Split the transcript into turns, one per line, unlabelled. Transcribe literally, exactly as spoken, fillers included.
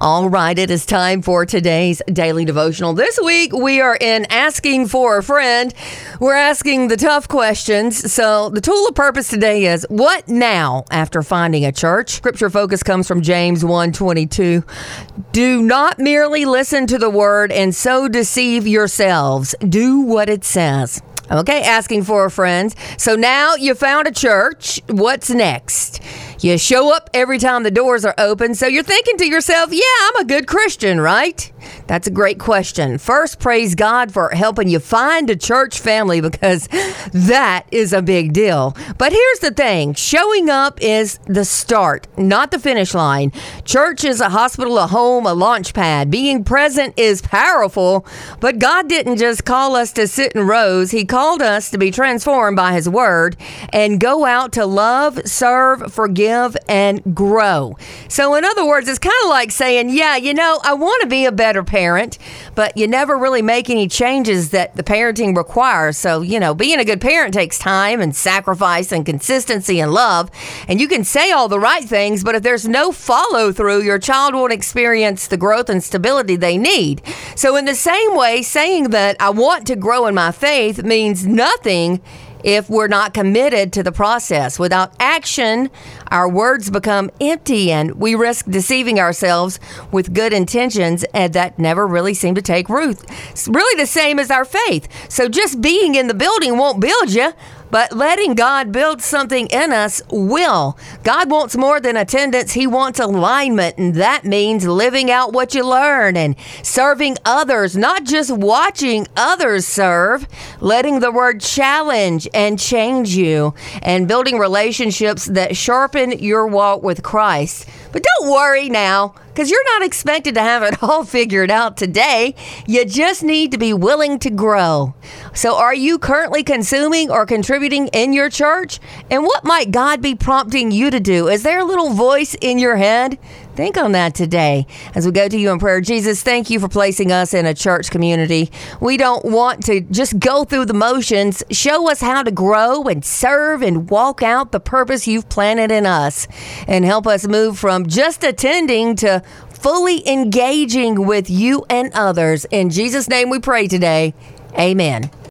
All right, it is time for today's daily devotional. This week, we are in Asking for a Friend. We're asking the tough questions. So the tool of purpose today is, what now after finding a church? Scripture focus comes from James one twenty-two. Do not merely listen to the word and so deceive yourselves. Do what it says. Okay, asking for a friend. So now you found a church. What's next? You show up every time the doors are open. So you're thinking to yourself, yeah, I'm a good Christian, right? That's a great question. First, praise God for helping you find a church family, because that is a big deal. But here's the thing. Showing up is the start, not the finish line. Church is a hospital, a home, a launch pad. Being present is powerful, but God didn't just call us to sit in rows. He called us to be transformed by His Word and go out to love, serve, forgive, and grow. So in other words, it's kind of like saying, yeah, you know, I want to be a better parent, but you never really make any changes that the parenting requires. So, you know, being a good parent takes time and sacrifice and consistency and love. And you can say all the right things, but if there's no follow through, your child won't experience the growth and stability they need. So in the same way, saying that I want to grow in my faith means nothing if we're not committed to the process. Without action, our words become empty and we risk deceiving ourselves with good intentions, and that never really seem to take root. It's really the same as our faith. So just being in the building won't build you, but letting God build something in us will. God wants more than attendance. He wants alignment, and that means living out what you learn and serving others, not just watching others serve. Letting the word challenge and change you, and building relationships that sharpen your walk with Christ. But don't worry now, because you're not expected to have it all figured out today. You just need to be willing to grow. So are you currently consuming or contributing in your church? And what might God be prompting you to do? Is there a little voice in your head? Think on that today as we go to you in prayer. Jesus, thank you for placing us in a church community. We don't want to just go through the motions. Show us how to grow and serve and walk out the purpose you've planted in us, and help us move from just attending to fully engaging with you and others. In Jesus' name we pray today. Amen.